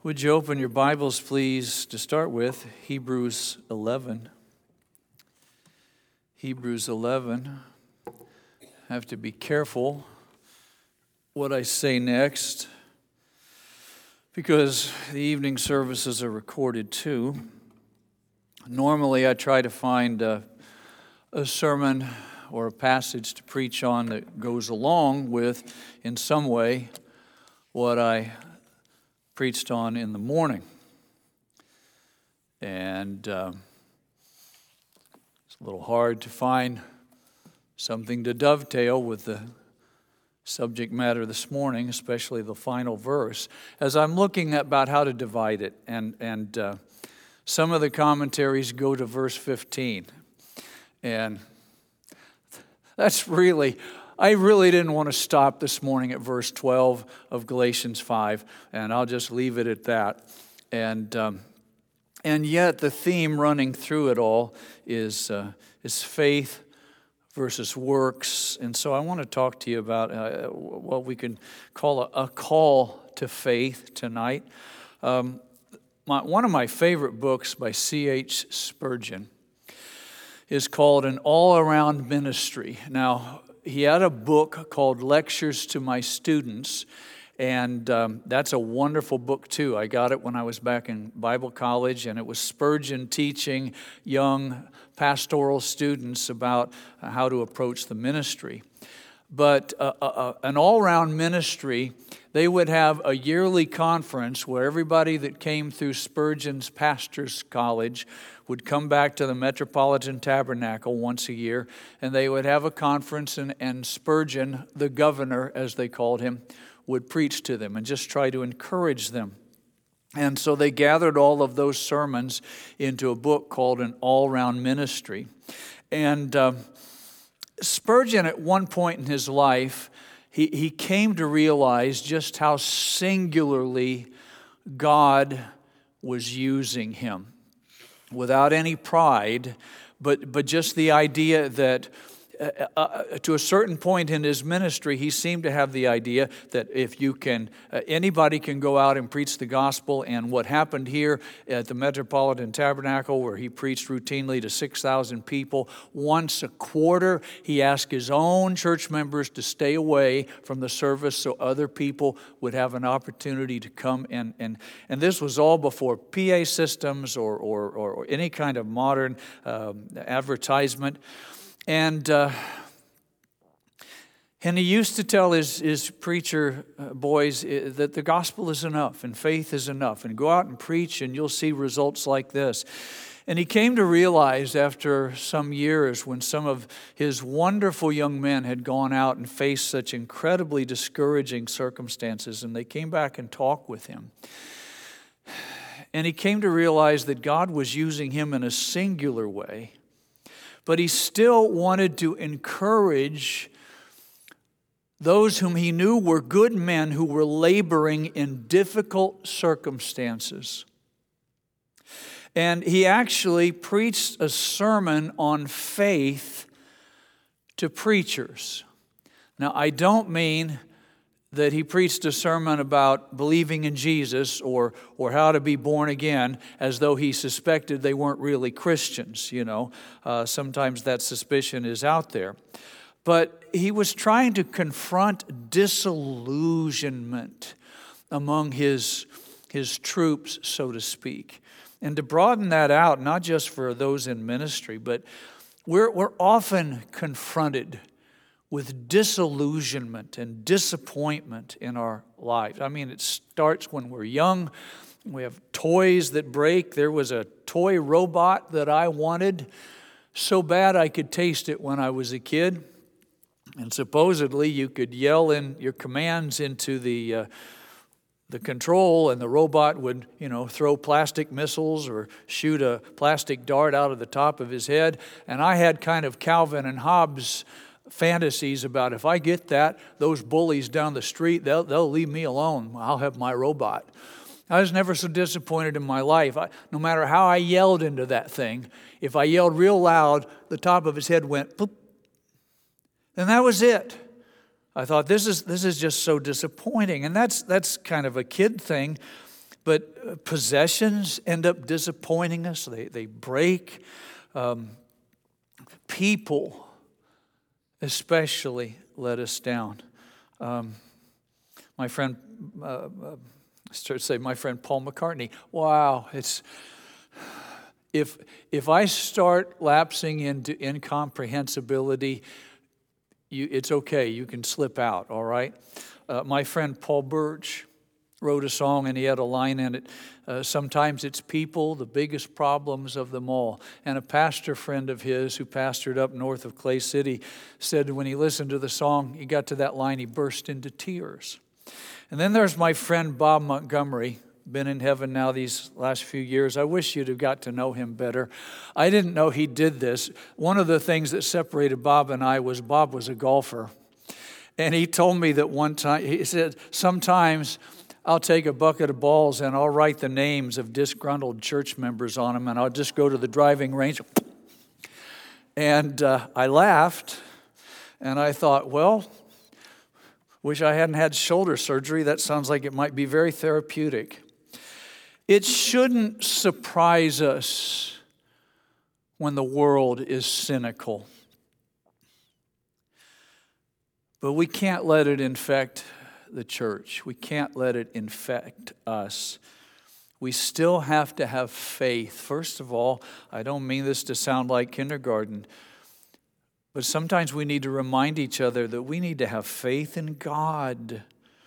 Would you open your Bibles, please, to start with, Hebrews 11. Hebrews 11. I have to be careful what I say next because the evening services are recorded too. Normally, I try to find a sermon or a passage to preach on that goes along with, in some way, what I preached on in the morning. And it's a little hard to find something to dovetail with the subject matter this morning, especially the final verse, as I'm looking at about how to divide it. And some of the commentaries go to verse 15. And that's really... I really didn't want to stop this morning at verse 12 of Galatians 5, and I'll just leave it at that. And yet the theme running through it all is faith versus works. And so I want to talk to you about what we can call a call to faith tonight. One of my favorite books by C.H. Spurgeon is called An All-Around Ministry. Now, he had a book called Lectures to My Students, and that's a wonderful book too. I got it when I was back in Bible college, and it was Spurgeon teaching young pastoral students about how to approach the ministry. But an all-around ministry, they would have a yearly conference where everybody that came through Spurgeon's Pastor's College would come back to the Metropolitan Tabernacle once a year, and they would have a conference, and Spurgeon, the governor, as they called him, would preach to them and just try to encourage them. And so they gathered all of those sermons into a book called An All-Around Ministry. And Spurgeon, at one point in his life, he came to realize just how singularly God was using him. Without any pride, but just the idea that to a certain point in his ministry, he seemed to have the idea that if you can, anybody can go out and preach the gospel. And what happened here at the Metropolitan Tabernacle, where he preached routinely to 6,000 people, once a quarter, he asked his own church members to stay away from the service so other people would have an opportunity to come. And this was all before PA systems or any kind of modern advertisement. And he used to tell his preacher boys that the gospel is enough and faith is enough, and go out and preach and you'll see results like this. And he came to realize after some years, when some of his wonderful young men had gone out and faced such incredibly discouraging circumstances, and they came back and talked with him. And he came to realize that God was using him in a singular way, but he still wanted to encourage those whom he knew were good men who were laboring in difficult circumstances. And he actually preached a sermon on faith to preachers. Now, I don't mean that he preached a sermon about believing in Jesus or how to be born again, as though he suspected they weren't really Christians. Sometimes that suspicion is out there. But he was trying to confront disillusionment among his troops, so to speak. And to broaden that out, not just for those in ministry, but we're often confronted with disillusionment and disappointment in our lives. I mean, it starts when we're young. We have toys that break. There was a toy robot that I wanted so bad I could taste it when I was a kid. And supposedly you could yell in your commands into the control, and the robot would, throw plastic missiles or shoot a plastic dart out of the top of his head. And I had kind of Calvin and Hobbes fantasies about, if I get that, those bullies down the street, they'll leave me alone. I'll have my robot. I was never so disappointed in my life. No matter how I yelled into that thing, if I yelled real loud, the top of his head went boop. And that was it. I thought, this is just so disappointing. And that's kind of a kid thing. But possessions end up disappointing us. They break. People especially let us down. My friend, my friend Paul McCartney. Wow, if I start lapsing into incomprehensibility, it's okay. You can slip out. All right. My friend Paul Birch wrote a song, and he had a line in it. Sometimes it's people, the biggest problems of them all. And a pastor friend of his who pastored up north of Clay City said when he listened to the song, he got to that line, he burst into tears. And then there's my friend Bob Montgomery, been in heaven now these last few years. I wish you'd have got to know him better. I didn't know he did this. One of the things that separated Bob and I was Bob was a golfer. And he told me that one time, he said, sometimes I'll take a bucket of balls and I'll write the names of disgruntled church members on them, and I'll just go to the driving range. And I laughed, and I thought, well, wish I hadn't had shoulder surgery. That sounds like it might be very therapeutic. It shouldn't surprise us when the world is cynical. But we can't let it infect the church. We can't let it infect us. We still have to have faith. First of all, I don't mean this to sound like kindergarten, but sometimes we need to remind each other that we need to have faith in God.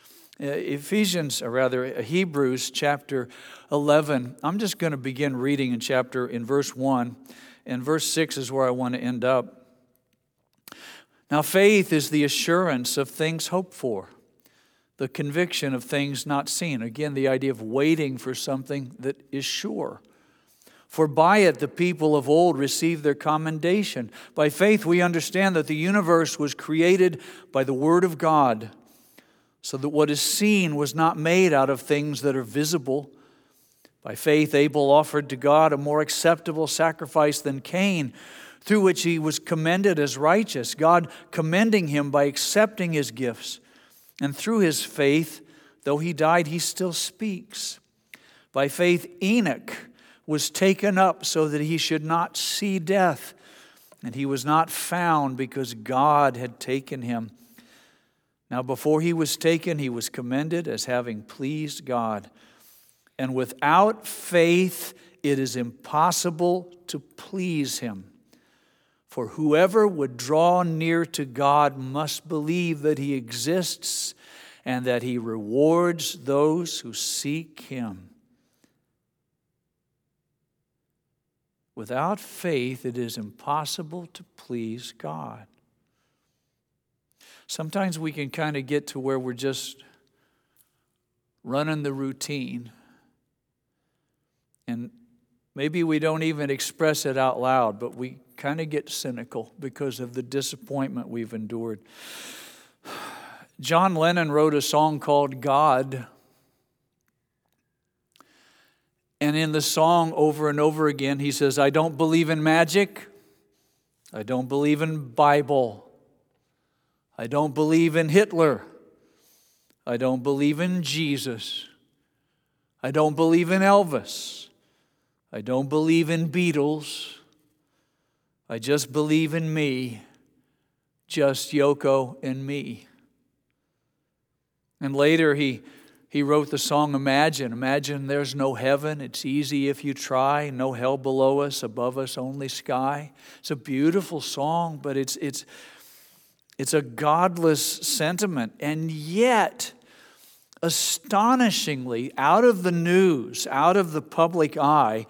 Hebrews chapter 11. I'm just going to begin reading in verse 1, and verse 6 is where I want to end up. Now faith is the assurance of things hoped for, the conviction of things not seen. Again, the idea of waiting for something that is sure. For by it the people of old received their commendation. By faith we understand that the universe was created by the word of God, so that what is seen was not made out of things that are visible. By faith Abel offered to God a more acceptable sacrifice than Cain, through which he was commended as righteous, God commending him by accepting his gifts. And through his faith, though he died, he still speaks. By faith, Enoch was taken up so that he should not see death. And he was not found because God had taken him. Now before he was taken, he was commended as having pleased God. And without faith, it is impossible to please him. For whoever would draw near to God must believe that he exists and that he rewards those who seek him. Without faith, it is impossible to please God. Sometimes we can kind of get to where we're just running the routine, and maybe we don't even express it out loud, but we kind of get cynical because of the disappointment we've endured. John Lennon wrote a song called God. And in the song over and over again, he says, I don't believe in magic. I don't believe in Bible. I don't believe in Hitler. I don't believe in Jesus. I don't believe in Elvis. I don't believe in Beatles. I just believe in me, just Yoko and me. And later he wrote the song Imagine. Imagine there's no heaven. It's easy if you try. No hell below us, above us only sky. It's a beautiful song, but it's a godless sentiment. And yet, astonishingly, out of the news, out of the public eye,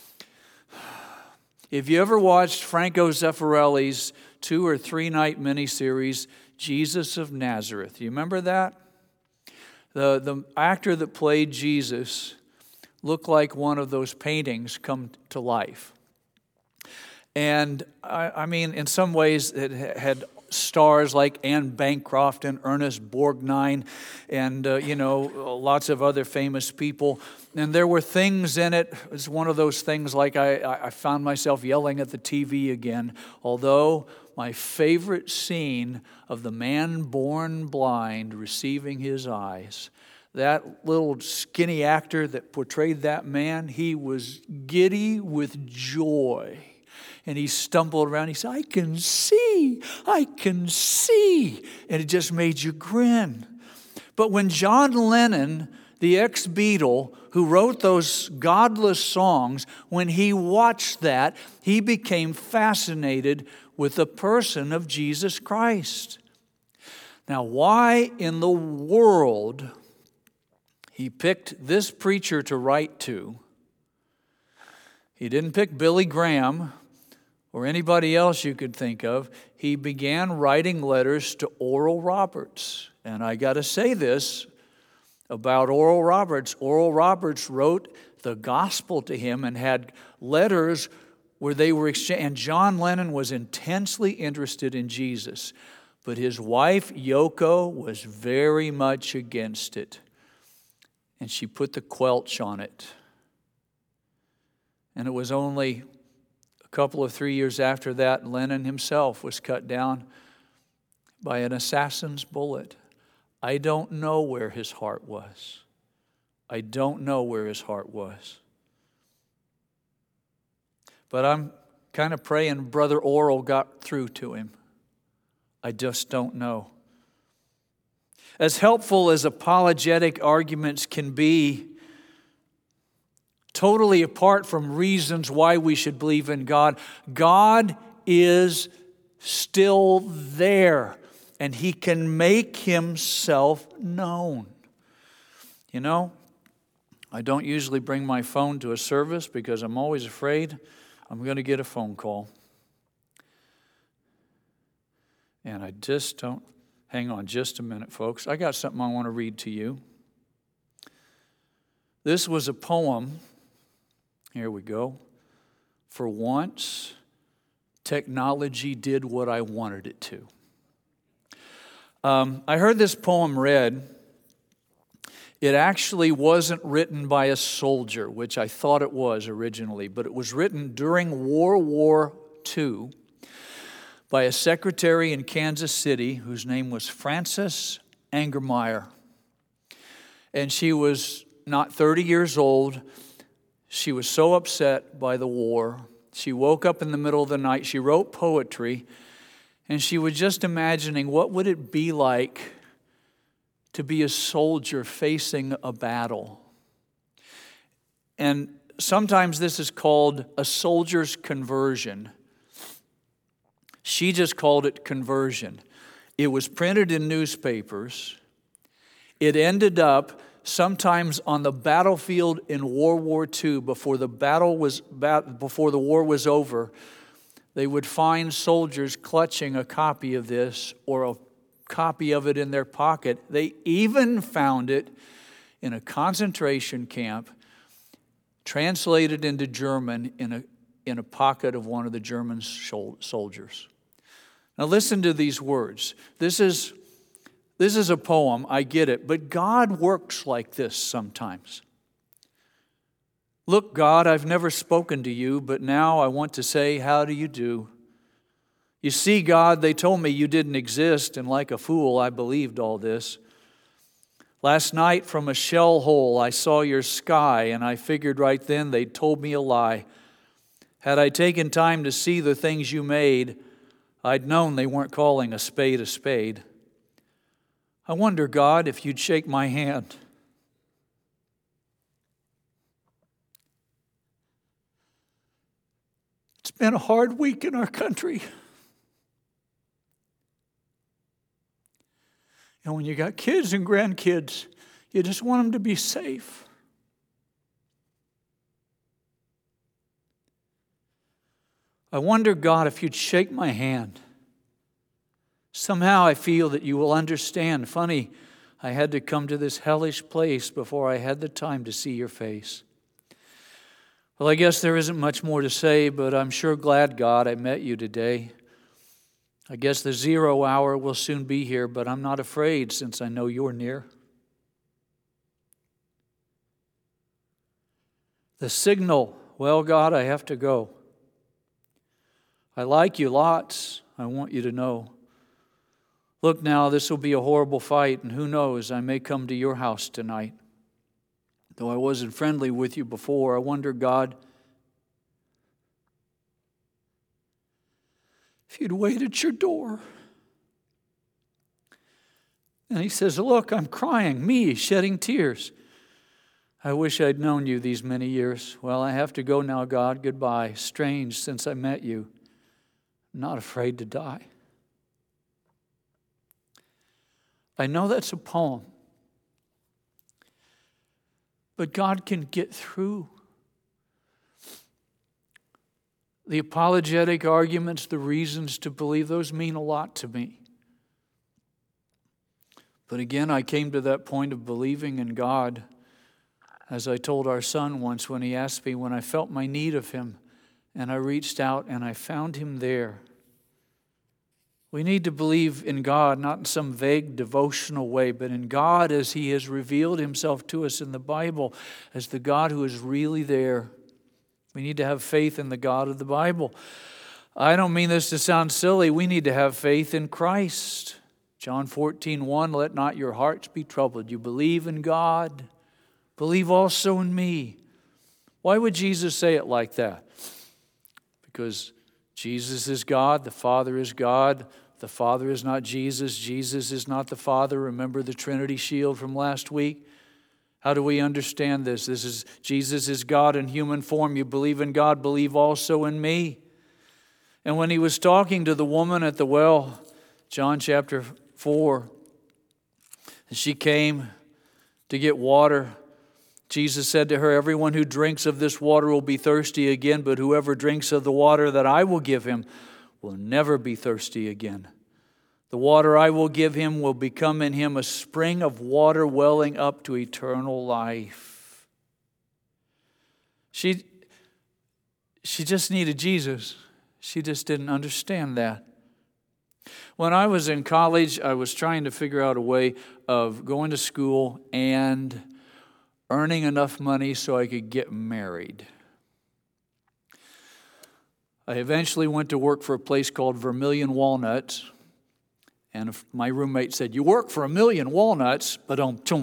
if you ever watched Franco Zeffirelli's 2 or 3 night miniseries, Jesus of Nazareth, you remember that? The actor that played Jesus looked like one of those paintings come to life. And I mean, in some ways, it had stars like Anne Bancroft and Ernest Borgnine and, lots of other famous people. And there were things in it. It's one of those things like I found myself yelling at the TV again. Although my favorite scene of the man born blind receiving his eyes, that little skinny actor that portrayed that man, he was giddy with joy. And he stumbled around. He said, I can see. And it just made you grin. But when John Lennon, the ex-Beatle, who wrote those godless songs, when he watched that, he became fascinated with the person of Jesus Christ. Now, why in the world he picked this preacher to write to? He didn't pick Billy Graham or anybody else you could think of. He began writing letters to Oral Roberts. And I got to say this about Oral Roberts. Oral Roberts wrote the gospel to him and had letters where they were exchanged. And John Lennon was intensely interested in Jesus. But his wife, Yoko, was very much against it. And she put the quelch on it. And it was only a couple of 3 years after that, Lennon himself was cut down by an assassin's bullet. I don't know where his heart was. I don't know where his heart was. But I'm kind of praying Brother Oral got through to him. I just don't know. As helpful as apologetic arguments can be, totally apart from reasons why we should believe in God, God is still there, and He can make Himself known. You know, I don't usually bring my phone to a service because I'm always afraid I'm going to get a phone call. And I just don't. Hang on just a minute, folks. I got something I want to read to you. This was a poem. Here we go. For once, technology did what I wanted it to. I heard this poem read. It actually wasn't written by a soldier, which I thought it was originally, but it was written during World War II by a secretary in Kansas City whose name was Frances Angermeyer. And she was not 30 years old. She was so upset by the war. She woke up in the middle of the night. She wrote poetry. And she was just imagining what would it be like to be a soldier facing a battle. And sometimes this is called a soldier's conversion. She just called it conversion. It was printed in newspapers. It ended up sometimes on the battlefield in World War II, before the war was over. They would find soldiers clutching a copy of this or a copy of it in their pocket. They even found it in a concentration camp, translated into German in a pocket of one of the German soldiers. Now listen to these words. This is a poem, I get it, but God works like this sometimes. Look, God, I've never spoken to you, but now I want to say, how do you do? You see, God, they told me you didn't exist, and like a fool, I believed all this. Last night from a shell hole, I saw your sky, and I figured right then they'd told me a lie. Had I taken time to see the things you made, I'd known they weren't calling a spade a spade. I wonder, God, if you'd shake my hand. It's been a hard week in our country. And when you got kids and grandkids, you just want them to be safe. I wonder, God, if you'd shake my hand. Somehow I feel that you will understand. Funny, I had to come to this hellish place before I had the time to see your face. Well, I guess there isn't much more to say, but I'm sure glad, God, I met you today. I guess the 0 hour will soon be here, but I'm not afraid since I know you're near. The signal, well, God, I have to go. I like you lots, I want you to know. Look now, this will be a horrible fight, and who knows, I may come to your house tonight. Though I wasn't friendly with you before, I wonder, God, if you'd wait at your door. And he says, look, I'm crying, me, shedding tears. I wish I'd known you these many years. Well, I have to go now, God. Goodbye. Strange since I met you. I'm not afraid to die. I know that's a poem. But God can get through the apologetic arguments, the reasons to believe. Those mean a lot to me. But again, I came to that point of believing in God, as I told our son once when he asked me, when I felt my need of him, and I reached out and I found him there. We need to believe in God, not in some vague devotional way, but in God as He has revealed Himself to us in the Bible, as the God who is really there. We need to have faith in the God of the Bible. I don't mean this to sound silly. We need to have faith in Christ. John 14:1, let not your hearts be troubled. You believe in God, believe also in me. Why would Jesus say it like that? Because Jesus is God, the Father is God. The Father is not Jesus. Jesus is not the Father. Remember the Trinity shield from last week? How do we understand this? Jesus is God in human form. You believe in God, believe also in me. And when He was talking to the woman at the well, John chapter 4, and she came to get water, Jesus said to her, everyone who drinks of this water will be thirsty again, but whoever drinks of the water that I will give him will never be thirsty again. The water I will give him will become in him a spring of water welling up to eternal life. She just needed Jesus. She just didn't understand that. When I was in college, I was trying to figure out a way of going to school and earning enough money so I could get married. I eventually went to work for a place called Vermilion Walnuts. And my roommate said, you work for Vermilion Walnuts, but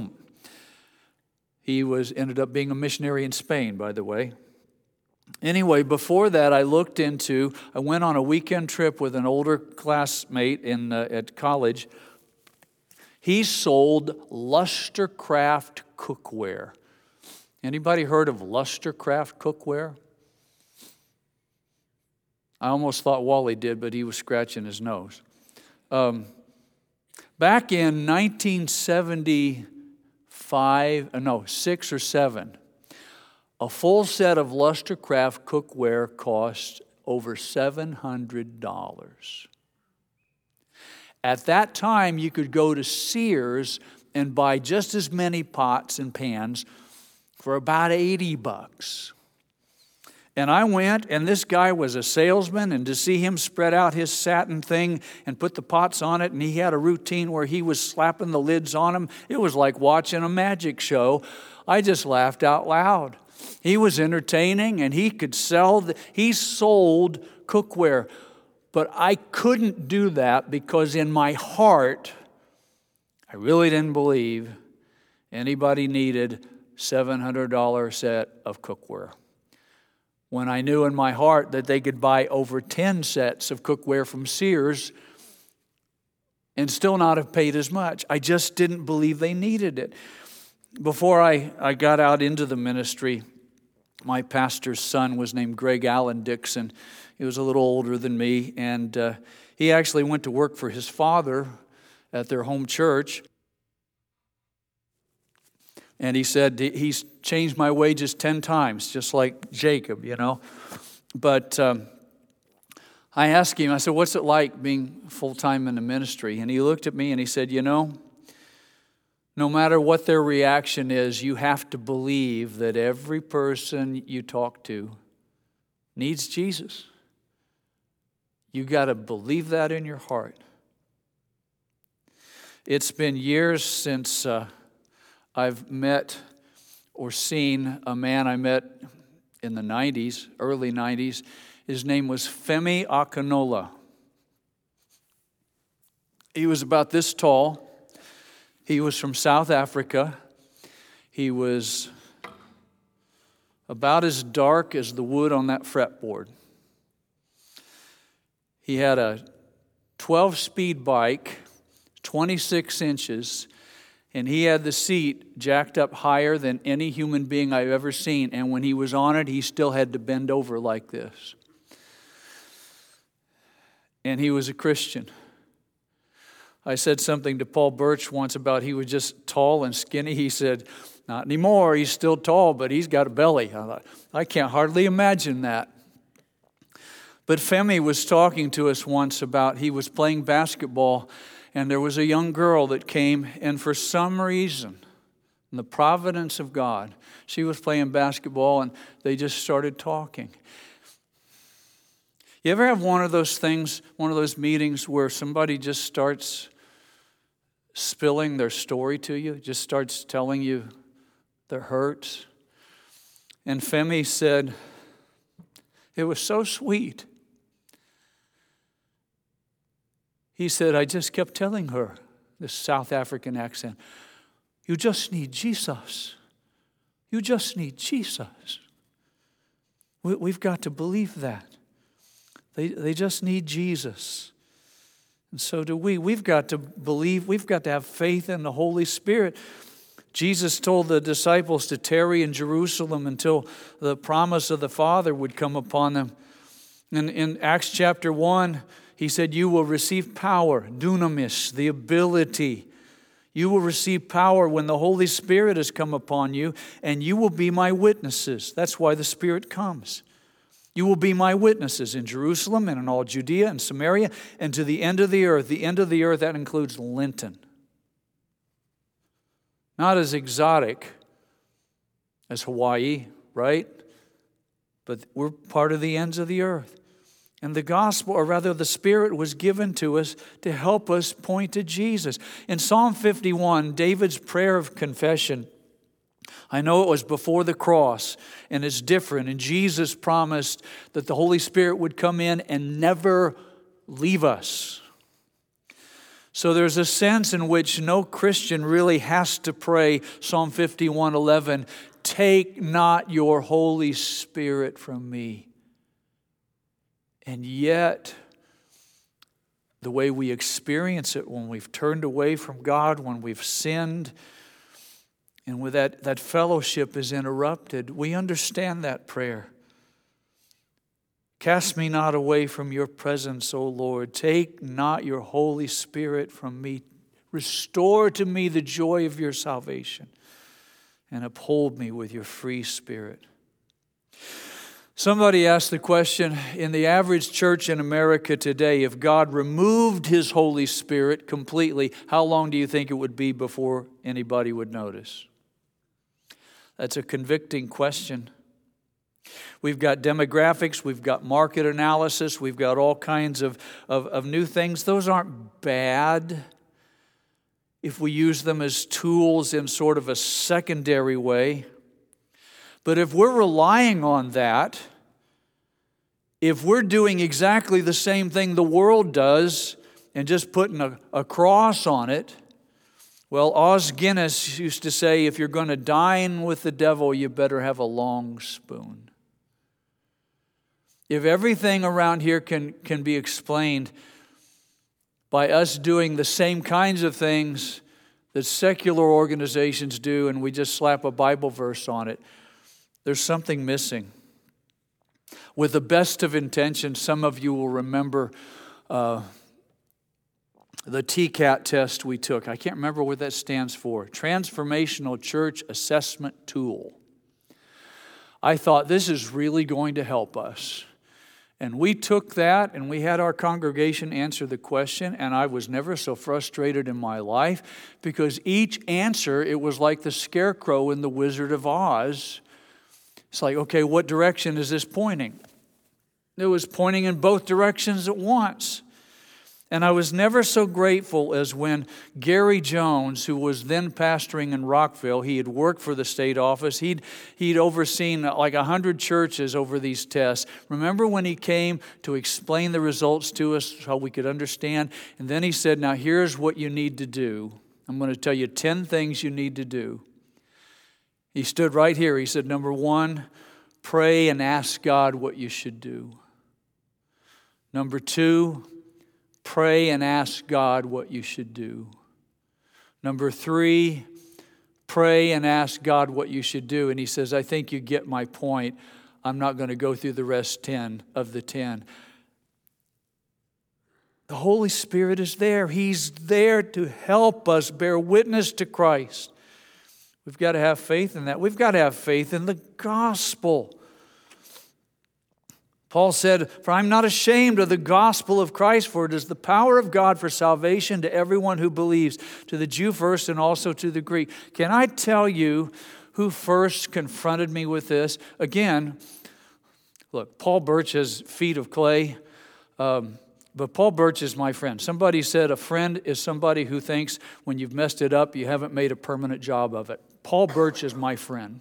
he ended up being a missionary in Spain, by the way. Anyway, before that, I went on a weekend trip with an older classmate at college. He sold Lustercraft cookware. Anybody heard of Lustercraft cookware? I almost thought Wally did, but he was scratching his nose. Back in 6 or 7, a full set of Lustercraft cookware cost over $700. At that time, you could go to Sears and buy just as many pots and pans for about $80. And I went, and this guy was a salesman, and to see him spread out his satin thing and put the pots on it, and he had a routine where he was slapping the lids on them, it was like watching a magic show. I just laughed out loud. He was entertaining, and he sold cookware. But I couldn't do that because in my heart, I really didn't believe anybody needed $700 set of cookware. When I knew in my heart that they could buy over 10 sets of cookware from Sears and still not have paid as much. I just didn't believe they needed it. Before I got out into the ministry, my pastor's son was named Greg Allen Dixon. He was a little older than me, and he actually went to work for his father at their home church. And he said, he's changed my wages 10 times, just like Jacob, But I asked him, I said, what's it like being full-time in the ministry? And he looked at me and he said, no matter what their reaction is, you have to believe that every person you talk to needs Jesus. You got to believe that in your heart. It's been years since I've met or seen a man I met in the 90s, early 90s. His name was Femi Akinola. He was about this tall. He was from South Africa. He was about as dark as the wood on that fretboard. He had a 12-speed bike, 26 inches, and he had the seat jacked up higher than any human being I've ever seen. And when he was on it, he still had to bend over like this. And he was a Christian. I said something to Paul Birch once about he was just tall and skinny. He said, not anymore. He's still tall, but he's got a belly. I thought, I can't hardly imagine that. But Femi was talking to us once about he was playing basketball, and there was a young girl that came, and for some reason, in the providence of God, she was playing basketball, and they just started talking. You ever have one of those things, one of those meetings where somebody just starts spilling their story to you, just starts telling you their hurts? And Femi said, it was so sweet. He said, I just kept telling her, this South African accent, you just need Jesus. You just need Jesus. We've got to believe that. They just need Jesus. And so do we. We've got to believe, we've got to have faith in the Holy Spirit. Jesus told the disciples to tarry in Jerusalem until the promise of the Father would come upon them. And in Acts chapter 1, he said, you will receive power, dunamis, the ability. You will receive power when the Holy Spirit has come upon you, and you will be my witnesses. That's why the Spirit comes. You will be my witnesses in Jerusalem and in all Judea and Samaria and to the end of the earth. The end of the earth, that includes Linton. Not as exotic as Hawaii, right? But we're part of the ends of the earth. And the gospel, or rather the Spirit, was given to us to help us point to Jesus. In Psalm 51, David's prayer of confession, I know it was before the cross, and it's different. And Jesus promised that the Holy Spirit would come in and never leave us. So there's a sense in which no Christian really has to pray Psalm 51:11, take not your Holy Spirit from me. And yet, the way we experience it when we've turned away from God, when we've sinned, and with that fellowship is interrupted, we understand that prayer. Cast me not away from your presence, O Lord. Take not your Holy Spirit from me. Restore to me the joy of your salvation, and uphold me with your free spirit. Somebody asked the question, in the average church in America today, if God removed His Holy Spirit completely, how long do you think it would be before anybody would notice? That's a convicting question. We've got demographics, we've got market analysis, we've got all kinds of new things. Those aren't bad if we use them as tools in sort of a secondary way. But if we're relying on that, if we're doing exactly the same thing the world does and just putting a cross on it, well, Os Guinness used to say, if you're going to dine with the devil, you better have a long spoon. If everything around here can be explained by us doing the same kinds of things that secular organizations do, and we just slap a Bible verse on it, there's something missing. With the best of intentions, some of you will remember the TCAT test we took. I can't remember what that stands for. Transformational Church Assessment Tool. I thought this is really going to help us. And we took that and we had our congregation answer the question, and I was never so frustrated in my life because each answer, it was like the scarecrow in The Wizard of Oz. It's like, okay, what direction is this pointing? It was pointing in both directions at once. And I was never so grateful as when Gary Jones, who was then pastoring in Rockville, he had worked for the state office. He'd overseen like 100 churches over these tests. Remember when he came to explain the results to us so we could understand? And then he said, now here's what you need to do. I'm going to tell you 10 things you need to do. He stood right here. He said, number 1, pray and ask God what you should do. Number 2, pray and ask God what you should do. Number 3, pray and ask God what you should do. And he says, I think you get my point. I'm not going to go through the rest 10 of the 10. The Holy Spirit is there. He's there to help us bear witness to Christ. We've got to have faith in that. We've got to have faith in the gospel. Paul said, for I'm not ashamed of the gospel of Christ, for it is the power of God for salvation to everyone who believes, to the Jew first and also to the Greek. Can I tell you who first confronted me with this? Again, look, Paul Birch has feet of clay, but Paul Birch is my friend. Somebody said a friend is somebody who thinks when you've messed it up, you haven't made a permanent job of it. Paul Birch is my friend.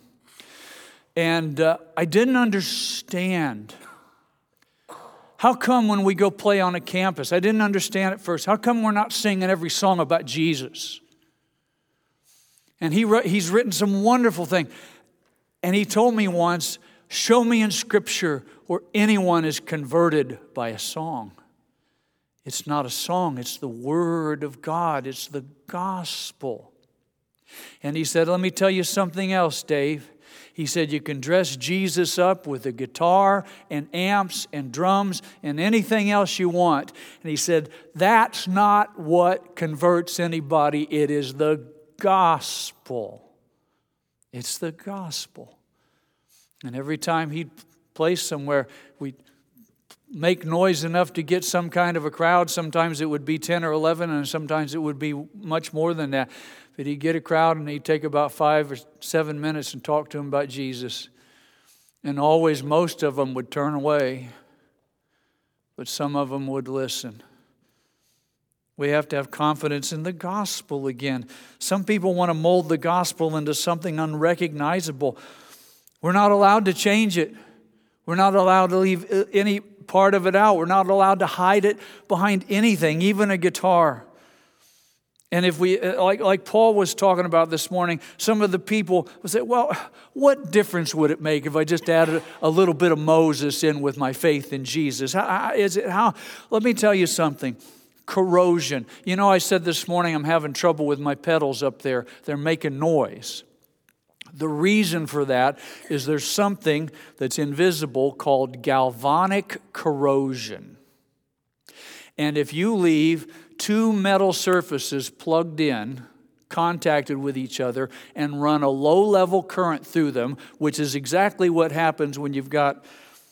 And I didn't understand. How come when we go play on a campus, I didn't understand at first, how come we're not singing every song about Jesus? And he's written some wonderful things. And he told me once, show me in Scripture where anyone is converted by a song. It's not a song, it's the Word of God, it's the gospel. And he said, let me tell you something else, Dave. He said, you can dress Jesus up with a guitar and amps and drums and anything else you want. And he said, that's not what converts anybody. It is the gospel. It's the gospel. And every time he'd play somewhere, we'd make noise enough to get some kind of a crowd. Sometimes it would be 10 or 11, and sometimes it would be much more than that. But he'd get a crowd and he'd take about 5 or 7 minutes and talk to them about Jesus. And always most of them would turn away, but some of them would listen. We have to have confidence in the gospel again. Some people want to mold the gospel into something unrecognizable. We're not allowed to change it. We're not allowed to leave any part of it out. We're not allowed to hide it behind anything, even a guitar. And if we, like Paul was talking about this morning, some of the people would say, well, what difference would it make if I just added a little bit of Moses in with my faith in Jesus? Let me tell you something. Corrosion. You know, I said this morning I'm having trouble with my pedals up there. They're making noise. The reason for that is there's something that's invisible called galvanic corrosion. And if you leave 2 metal surfaces plugged in, contacted with each other, and run a low-level current through them, which is exactly what happens when you plug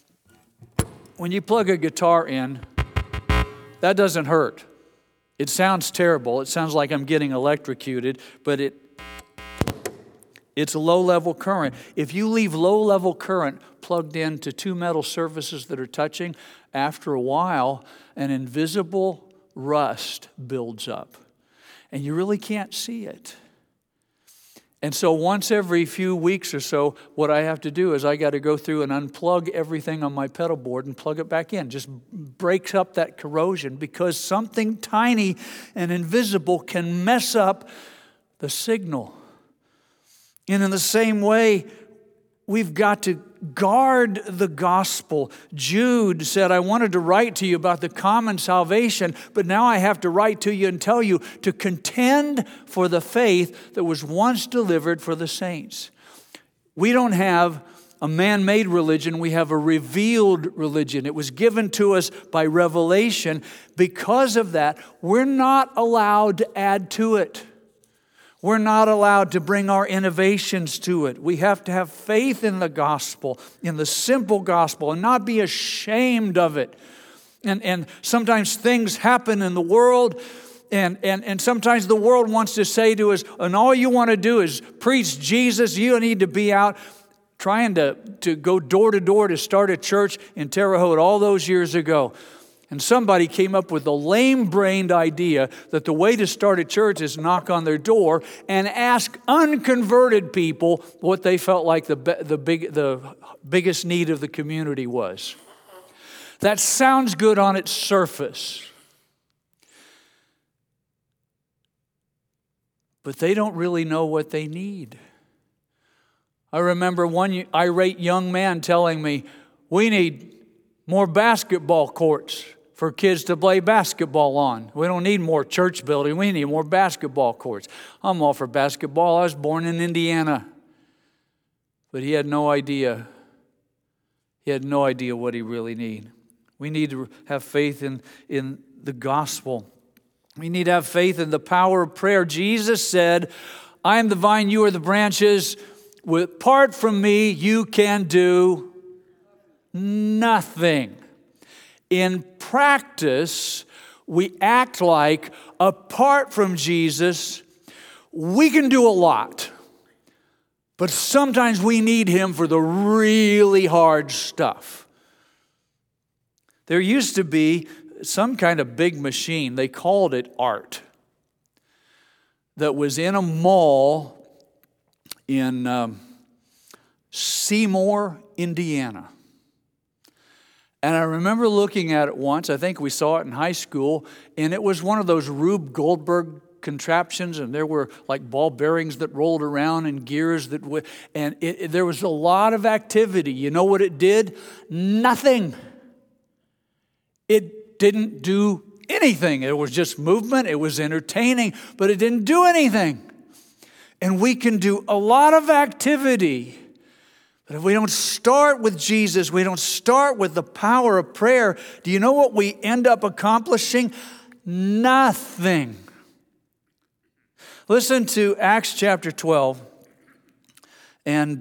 a guitar in, that doesn't hurt. It sounds terrible. It sounds like I'm getting electrocuted, but it's a low-level current. If you leave low-level current plugged into 2 metal surfaces that are touching, after a while, an invisible rust builds up. And you really can't see it. And so once every few weeks or so, what I have to do is I got to go through and unplug everything on my pedal board and plug it back in. Just breaks up that corrosion because something tiny and invisible can mess up the signal. And in the same way, we've got to guard the gospel. Jude said, I wanted to write to you about the common salvation, but now I have to write to you and tell you to contend for the faith that was once delivered for the saints. We don't have a man-made religion. We have a revealed religion. It was given to us by revelation. Because of that, we're not allowed to add to it. We're not allowed to bring our innovations to it. We have to have faith in the gospel, in the simple gospel, and not be ashamed of it. And sometimes things happen in the world, and sometimes the world wants to say to us, and all you want to do is preach Jesus. You need to be out trying to go door to door to start a church in Terre Haute all those years ago. And somebody came up with the lame-brained idea that the way to start a church is knock on their door and ask unconverted people what they felt like the biggest need of the community was. That sounds good on its surface. But they don't really know what they need. I remember one irate young man telling me, we need more basketball courts for kids to play basketball on. We don't need more church building. We need more basketball courts. I'm all for basketball. I was born in Indiana. But he had no idea. He had no idea what he really needed. We need to have faith in the gospel. We need to have faith in the power of prayer. Jesus said, I am the vine, you are the branches. Apart from me, you can do nothing. In practice, we act like apart from Jesus, we can do a lot. But sometimes we need Him for the really hard stuff. There used to be some kind of big machine, they called it ART, that was in a mall in Seymour, Indiana. And I remember looking at it once. I think we saw it in high school. And it was one of those Rube Goldberg contraptions. And there were like ball bearings that rolled around and gears that would. And there was a lot of activity. You know what it did? Nothing. It didn't do anything. It was just movement. It was entertaining. But it didn't do anything. And we can do a lot of activity. But if we don't start with Jesus, we don't start with the power of prayer, do you know what we end up accomplishing? Nothing. Listen to Acts chapter 12. And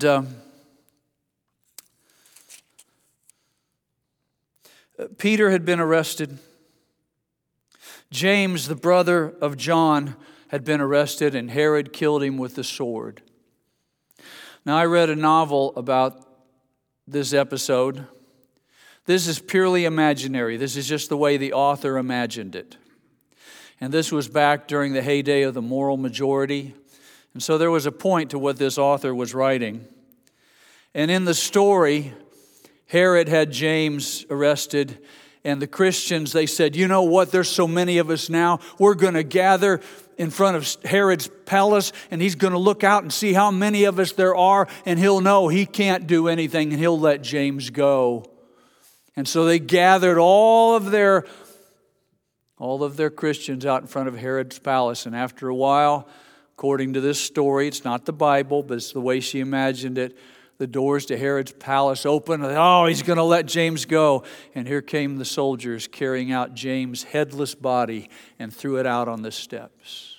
Peter had been arrested. James, the brother of John, had been arrested, and Herod killed him with the sword. Now, I read a novel about this episode. This is purely imaginary. This is just the way the author imagined it. And this was back during the heyday of the moral majority. And so there was a point to what this author was writing. And in the story, Herod had James arrested. And the Christians, they said, you know what, there's so many of us now. We're going to gather in front of Herod's palace, and he's going to look out and see how many of us there are, and he'll know he can't do anything, and he'll let James go. And so they gathered all of their Christians out in front of Herod's palace, and after a while, according to this story, it's not the Bible, but it's the way she imagined it, the doors to Herod's palace opened. Oh, he's going to let James go. And here came the soldiers carrying out James' headless body and threw it out on the steps.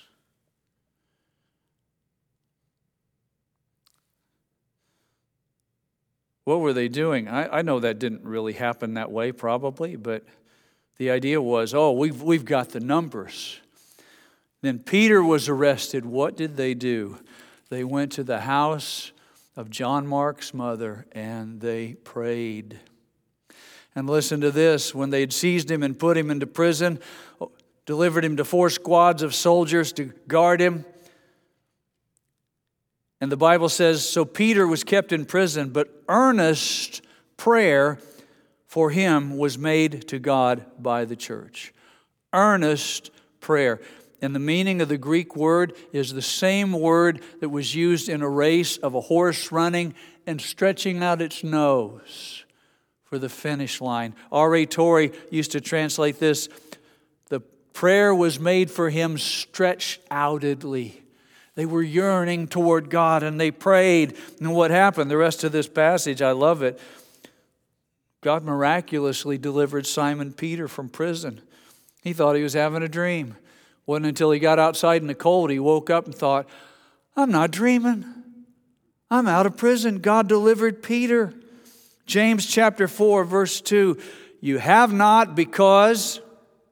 What were they doing? I know that didn't really happen that way probably, but the idea was, we've got the numbers. Then Peter was arrested. What did they do? They went to the house of John Mark's mother, and they prayed. And listen to this. When they had seized him and put him into prison, delivered him to 4 squads of soldiers to guard him. And the Bible says, so Peter was kept in prison, but earnest prayer for him was made to God by the church. Earnest prayer. And the meaning of the Greek word is the same word that was used in a race of a horse running and stretching out its nose for the finish line. R.A. Torrey used to translate this, the prayer was made for him stretched outedly. They were yearning toward God and they prayed. And what happened? The rest of this passage, I love it. God miraculously delivered Simon Peter from prison. He thought he was having a dream. Wasn't until he got outside in the cold, he woke up and thought, I'm not dreaming. I'm out of prison. God delivered Peter. James chapter 4, verse 2. You have not because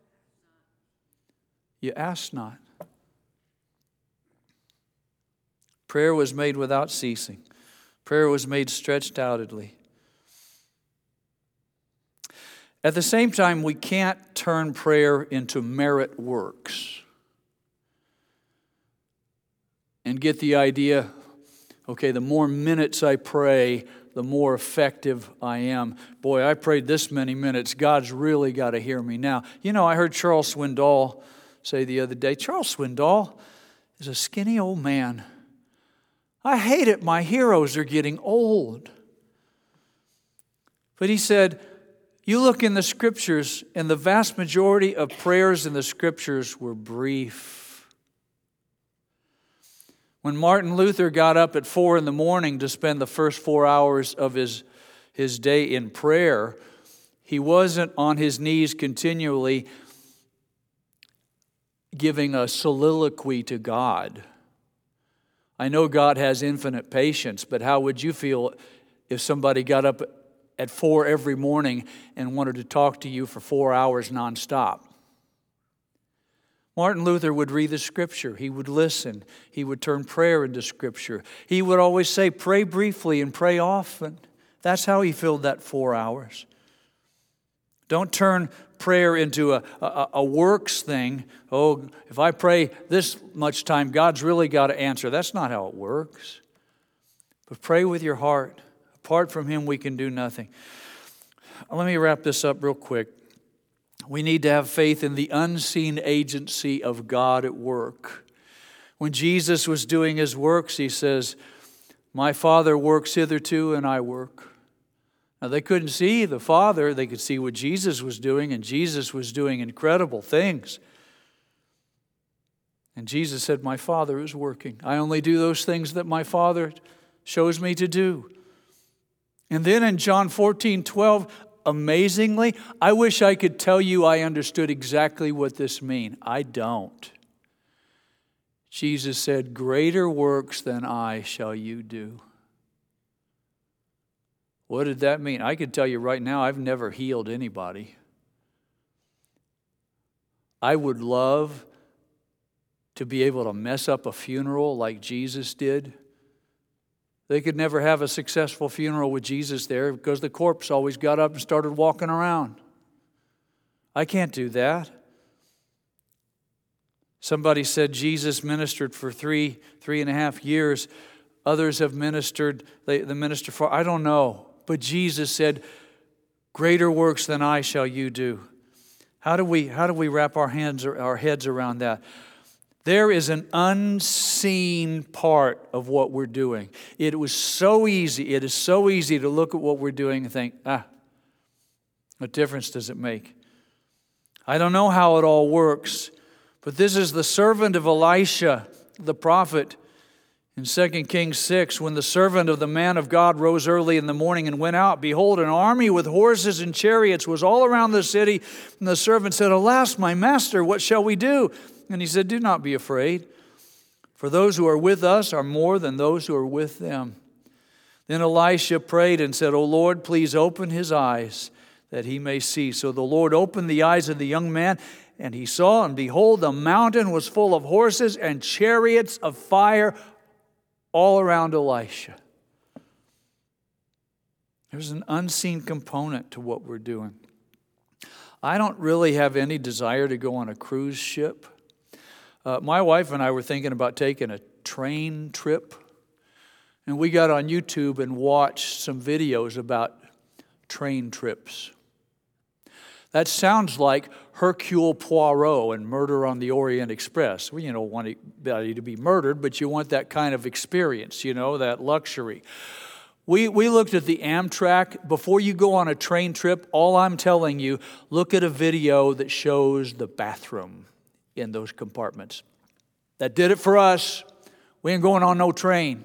you ask not. Prayer was made without ceasing. Prayer was made stretched outedly. At the same time, we can't turn prayer into merit works and get the idea, okay, the more minutes I pray, the more effective I am. Boy, I prayed this many minutes. God's really got to hear me now. You know, I heard Charles Swindoll say the other day, Charles Swindoll is a skinny old man. I hate it. My heroes are getting old. But he said, you look in the Scriptures, and the vast majority of prayers in the Scriptures were brief. When Martin Luther got up at 4 a.m. to spend the first 4 hours of his day in prayer, he wasn't on his knees continually giving a soliloquy to God. I know God has infinite patience, but how would you feel if somebody got up at 4 every morning and wanted to talk to you for 4 hours nonstop? Martin Luther would read the Scripture. He would listen. He would turn prayer into Scripture. He would always say, pray briefly and pray often. That's how he filled that 4 hours. Don't turn prayer into a works thing. Oh, if I pray this much time, God's really got to answer. That's not how it works. But pray with your heart. Apart from Him, we can do nothing. Let me wrap this up real quick. We need to have faith in the unseen agency of God at work. When Jesus was doing His works, He says, my Father works hitherto and I work. Now, they couldn't see the Father. They could see what Jesus was doing, and Jesus was doing incredible things. And Jesus said, my Father is working. I only do those things that my Father shows me to do. And then in John 14:12, amazingly, I wish I could tell you I understood exactly what this means. I don't. Jesus said, greater works than I shall you do. What did that mean? I could tell you right now, I've never healed anybody. I would love to be able to mess up a funeral like Jesus did. They could never have a successful funeral with Jesus there because the corpse always got up and started walking around. I can't do that. Somebody said Jesus ministered for three and a half years. Others have ministered, the minister for, I don't know. But Jesus said, greater works than I shall you do. How do we wrap our heads around that? There is an unseen part of what we're doing. It is so easy to look at what we're doing and think, what difference does it make? I don't know how it all works, but this is the servant of Elisha, the prophet. In 2 Kings 6, when the servant of the man of God rose early in the morning and went out, behold, an army with horses and chariots was all around the city. And the servant said, alas, my master, what shall we do? And he said, do not be afraid, for those who are with us are more than those who are with them. Then Elisha prayed and said, O Lord, please open his eyes that he may see. So the Lord opened the eyes of the young man, and he saw, and behold, the mountain was full of horses and chariots of fire all around Elisha. There's an unseen component to what we're doing. I don't really have any desire to go on a cruise ship. My wife and I were thinking about taking a train trip. And we got on YouTube and watched some videos about train trips. That sounds like Hercule Poirot and Murder on the Orient Express. Well, you don't want anybody to be murdered, but you want that kind of experience, that luxury. We looked at the Amtrak. Before you go on a train trip, all I'm telling you, look at a video that shows the bathroom in those compartments. That did it for us. We ain't going on no train.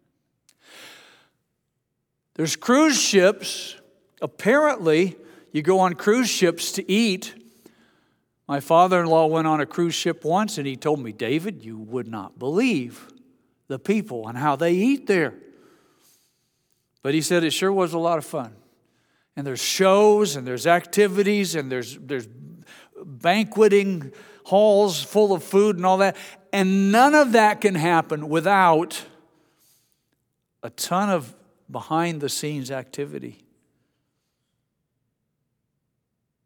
There's cruise ships. Apparently, you go on cruise ships to eat. My father-in-law went on a cruise ship once, and he told me, David, you would not believe the people and how they eat there. But he said it sure was a lot of fun. And there's shows, and there's activities, and there's banqueting halls full of food and all that. And none of that can happen without a ton of behind-the-scenes activity.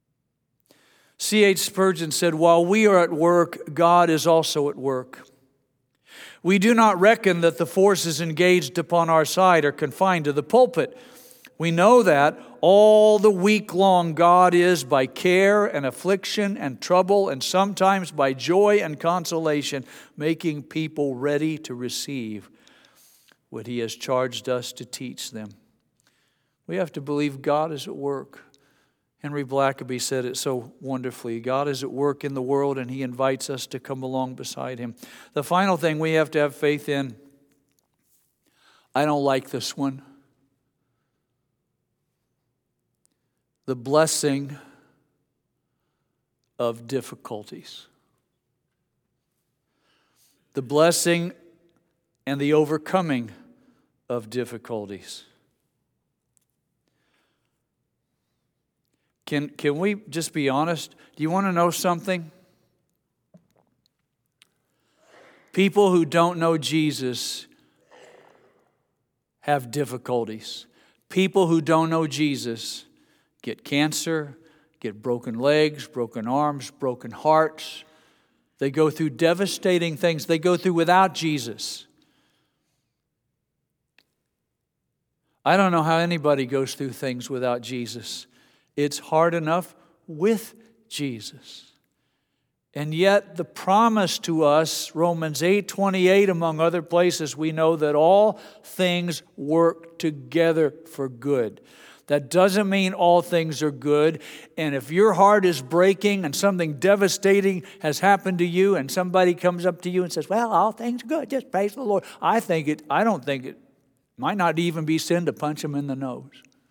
C.H. Spurgeon said, "While we are at work, God is also at work. We do not reckon that the forces engaged upon our side are confined to the pulpit. We know that all the week long God is, by care and affliction and trouble, and sometimes by joy and consolation, making people ready to receive what He has charged us to teach them." We have to believe God is at work. Henry Blackaby said it so wonderfully. God is at work in the world, and He invites us to come along beside Him. The final thing we have to have faith in, I don't like this one, the blessing of difficulties. The blessing and the overcoming of difficulties. Can we just be honest? Do you want to know something? People who don't know Jesus have difficulties. People who don't know Jesus get cancer, get broken legs, broken arms, broken hearts. They go through devastating things they go through without Jesus. I don't know how anybody goes through things without Jesus. It's hard enough with Jesus. And yet the promise to us, Romans 8:28, among other places, we know that all things work together for good. That doesn't mean all things are good. And if your heart is breaking and something devastating has happened to you and somebody comes up to you and says, "Well, all things are good, just praise the Lord." I don't think it might not even be sin to punch them in the nose.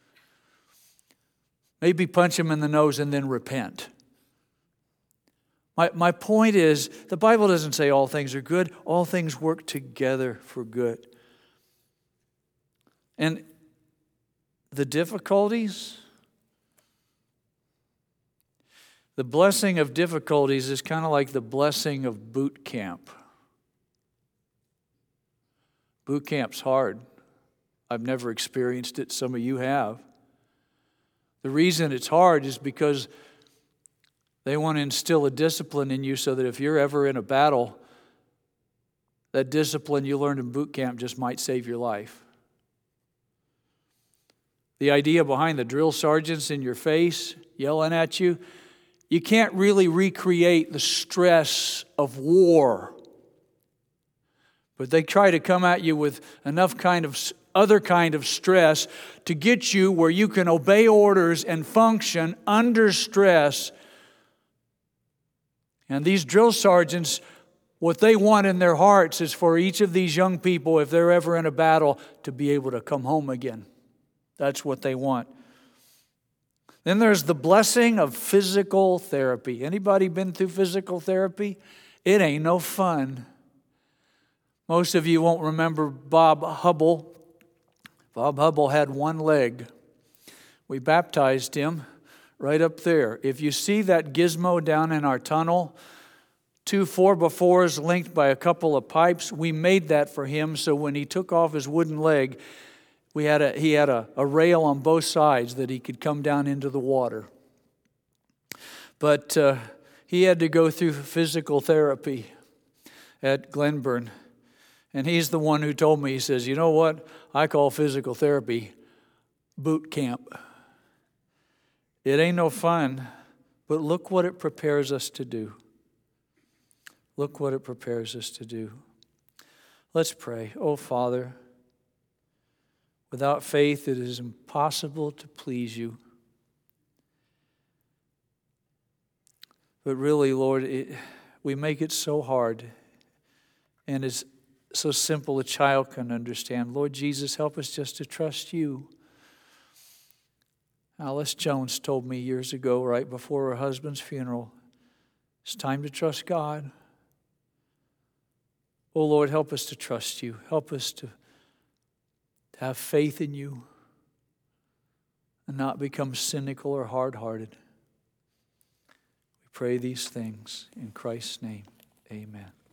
Maybe punch him in the nose and then repent. My point is, the Bible doesn't say all things are good. All things work together for good. And the difficulties, the blessing of difficulties is kind of like the blessing of boot camp. Boot camp's hard. I've never experienced it. Some of you have. The reason it's hard is because they want to instill a discipline in you so that if you're ever in a battle, that discipline you learned in boot camp just might save your life. The idea behind the drill sergeants in your face yelling at you, you can't really recreate the stress of war. But they try to come at you with enough other kind of stress to get you where you can obey orders and function under stress. And these drill sergeants, what they want in their hearts is for each of these young people, if they're ever in a battle, to be able to come home again. That's what they want. Then there's the blessing of physical therapy. Anybody been through physical therapy? It ain't no fun. Most of you won't remember Bob Hubble. Bob Hubble had one leg. We baptized him right up there. If you see that gizmo down in our tunnel, 2 4x4s linked by a couple of pipes, we made that for him so when he took off his wooden leg, he had a rail on both sides that he could come down into the water. But he had to go through physical therapy at Glenburn. And he's the one who told me, he says, "You know what? I call physical therapy boot camp. It ain't no fun, but look what it prepares us to do. Look what it prepares us to do." Let's pray. Oh, Father, without faith it is impossible to please you. But really, Lord, we make it so hard, and it's so simple a child can understand. Lord Jesus, help us just to trust you. Alice Jones told me years ago, right before her husband's funeral, it's time to trust God. Oh Lord, help us to trust you. Help us to have faith in you and not become cynical or hard-hearted. We pray these things in Christ's name. Amen.